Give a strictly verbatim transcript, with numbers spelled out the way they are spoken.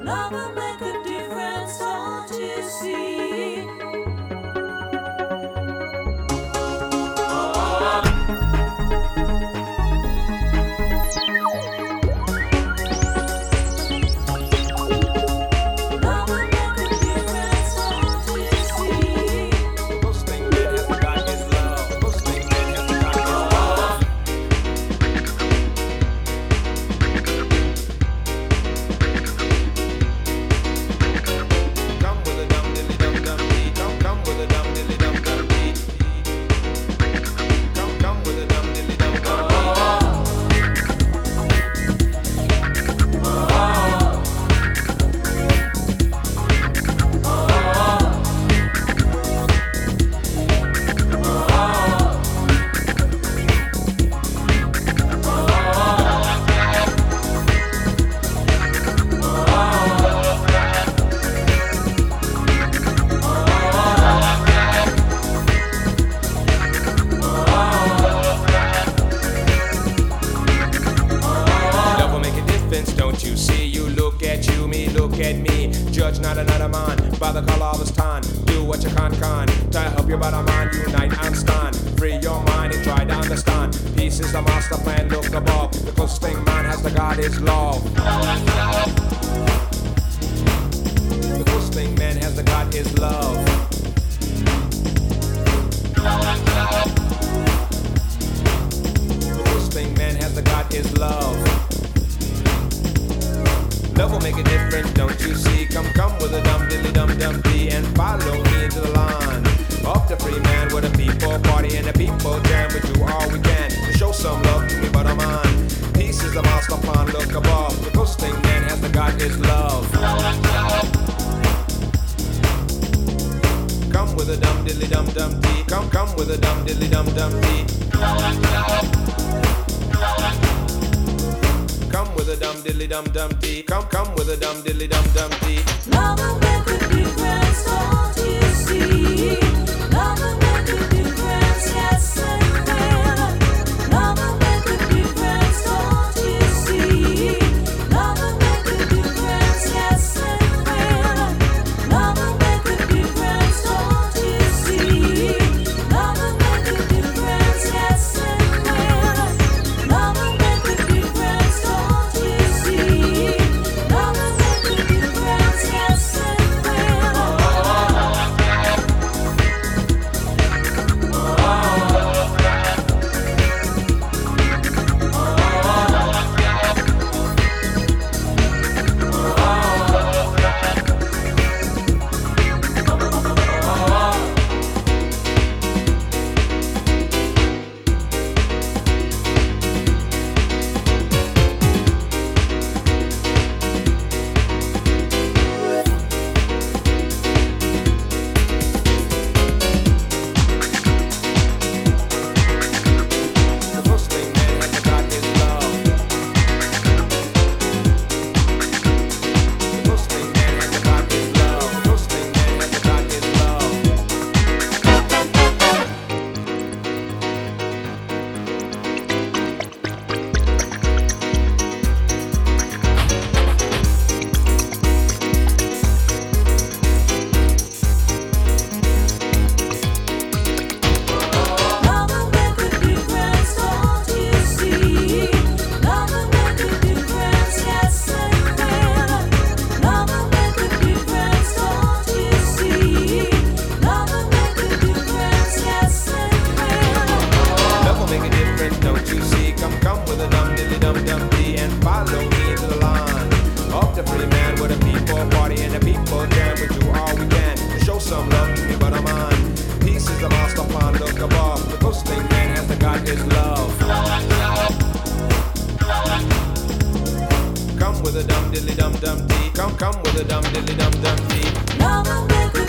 Love will make a difference, don't you see? Love will make a difference, don't you see? The most thing man has to God is love. The most thing man has to God is love. Come with a dum dilly dum dum dee. Come come with a dum dilly dum dum dee. Come come with a dum dilly dum dum dee. Love will make a difference, don't you see? You look at you, me look at me. Judge not another man by the color of his tan. Do what you can can to help your body mind unite and stand. Free your mind and try to understand. Peace is the master plan. Look above. The closest thing man has to God is love. The closest thing man has to God is love. The closest thing man has to God is love. Love will make a difference, don't you see? Come, come with a dum dilly dum dum dee and follow me into the line of the free man with a people party and the people jam. We do all we can to show some love to me, but I'm on. Peace is the master plan. Look above. The closest thing man has to God is love. Come with a dum dilly dum dum dee. Come, come with a dum dilly dum dum dee. Come with a dum dilly dum dum dee. Come, come with a dum dilly dum dum dee. Love will make a difference, don't you see? Love will make a difference, yes and will. Love will make a difference, don't you see? Love will make a difference, yes and will. Love will make a difference, don't you see? Love will make a difference, yes and will. Love will make a difference, don't you see? Love will make a difference, yes and The closest thing man has to God is love. The closest thing man has to God is love. The closest thing man has to God is love. Love will make a difference, don't you see? Love will make a difference, yes and will. Love will make a difference, don't you see? Love will make a difference, yes and will. Love will make a difference, don't you see? Come, come with a dum dilly dum dum dee and follow me into the line of the free man with a people party and the people jam. We do all we can to show some love to me, but I'm on. Peace is the master plan. Look above. The closest thing man has to God is love. Come with a dum dilly dum dum dee. Come, come with a dum dilly dum dum dee. Love will make a